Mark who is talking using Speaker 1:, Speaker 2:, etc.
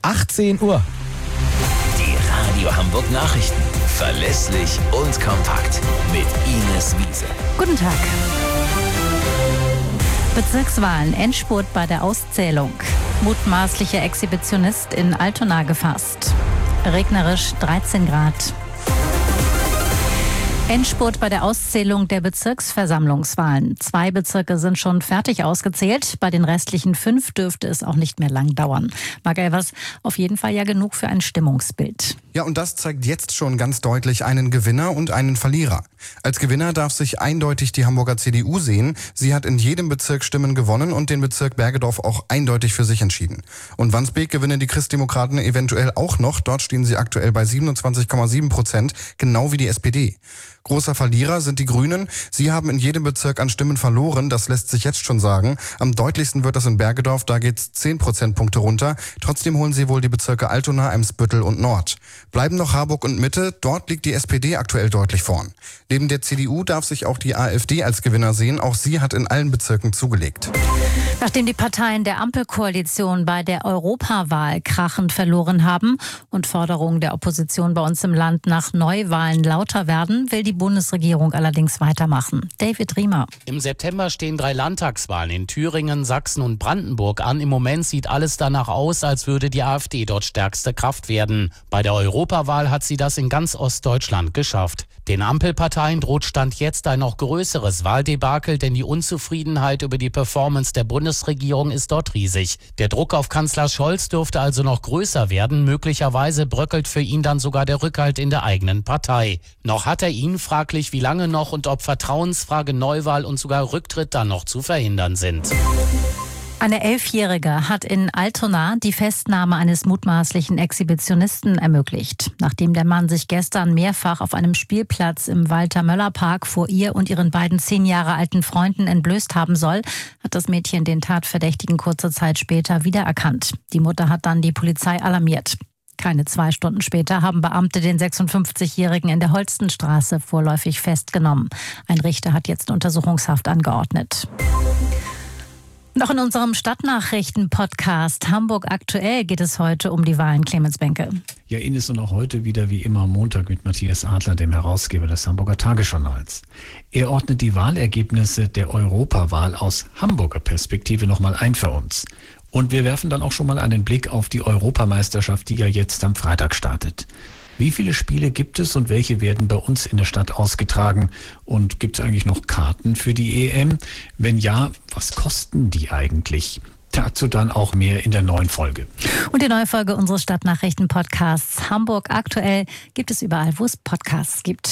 Speaker 1: 18 Uhr.
Speaker 2: Die Radio Hamburg Nachrichten. Verlässlich und kompakt. Mit Ines Wiese.
Speaker 3: Guten Tag. Bezirkswahlen, Endspurt bei der Auszählung. Mutmaßlicher Exhibitionist in Altona gefasst. Regnerisch 13 Grad. Endspurt bei der Auszählung der Bezirksversammlungswahlen. 2 Bezirke sind schon fertig ausgezählt. Bei den restlichen 5 dürfte es auch nicht mehr lang dauern. Marc Elvers, auf jeden Fall ja genug für ein Stimmungsbild.
Speaker 4: Ja, und das zeigt jetzt schon ganz deutlich einen Gewinner und einen Verlierer. Als Gewinner darf sich eindeutig die Hamburger CDU sehen. Sie hat in jedem Bezirk Stimmen gewonnen und den Bezirk Bergedorf auch eindeutig für sich entschieden. Und Wandsbek gewinnen die Christdemokraten eventuell auch noch. Dort stehen sie aktuell bei 27,7%, genau wie die SPD. Großer Verlierer sind die Grünen. Sie haben in jedem Bezirk an Stimmen verloren. Das lässt sich jetzt schon sagen. Am deutlichsten wird das in Bergedorf. Da geht's 10 Prozentpunkte runter. Trotzdem holen sie wohl die Bezirke Altona, Eimsbüttel und Nord. Bleiben noch Harburg und Mitte. Dort liegt die SPD aktuell deutlich vorn. Neben der CDU darf sich auch die AfD als Gewinner sehen. Auch sie hat in allen Bezirken zugelegt.
Speaker 3: Nachdem die Parteien der Ampelkoalition bei der Europawahl krachend verloren haben und Forderungen der Opposition bei uns im Land nach Neuwahlen lauter werden, will die Bundesregierung allerdings weitermachen. David Riemer.
Speaker 5: Im September stehen 3 Landtagswahlen in Thüringen, Sachsen und Brandenburg an. Im Moment sieht alles danach aus, als würde die AfD dort stärkste Kraft werden. Bei der Europawahl hat sie das in ganz Ostdeutschland geschafft. Den Ampelparteien droht Stand jetzt ein noch größeres Wahldebakel, denn die Unzufriedenheit über die Performance der Bundesregierung ist dort riesig. Der Druck auf Kanzler Scholz dürfte also noch größer werden. Möglicherweise bröckelt für ihn dann sogar der Rückhalt in der eigenen Partei. Noch hat er ihn, fraglich wie lange noch und ob Vertrauensfrage, Neuwahl und sogar Rücktritt dann noch zu verhindern sind.
Speaker 3: Eine 11-Jährige hat in Altona die Festnahme eines mutmaßlichen Exhibitionisten ermöglicht. Nachdem der Mann sich gestern mehrfach auf einem Spielplatz im Walter-Möller-Park vor ihr und ihren beiden 10 Jahre alten Freunden entblößt haben soll, hat das Mädchen den Tatverdächtigen kurze Zeit später wiedererkannt. Die Mutter hat dann die Polizei alarmiert. Keine 2 Stunden später haben Beamte den 56-Jährigen in der Holstenstraße vorläufig festgenommen. Ein Richter hat jetzt Untersuchungshaft angeordnet. Noch in unserem Stadtnachrichten-Podcast Hamburg aktuell geht es heute um die Wahlen. Clemens Benke.
Speaker 6: Ja, Ines, und auch heute wieder wie immer am Montag mit Matthias Adler, dem Herausgeber des Hamburger Tagesjournals. Er ordnet die Wahlergebnisse der Europawahl aus Hamburger Perspektive nochmal ein für uns. Und wir werfen dann auch schon mal einen Blick auf die Europameisterschaft, die ja jetzt am Freitag startet. Wie viele Spiele gibt es und welche werden bei uns in der Stadt ausgetragen? Und gibt es eigentlich noch Karten für die EM? Wenn ja, was kosten die eigentlich? Dazu dann auch mehr in der neuen Folge.
Speaker 3: Und die neue Folge unseres Stadtnachrichten-Podcasts Hamburg aktuell gibt es überall, wo es Podcasts gibt.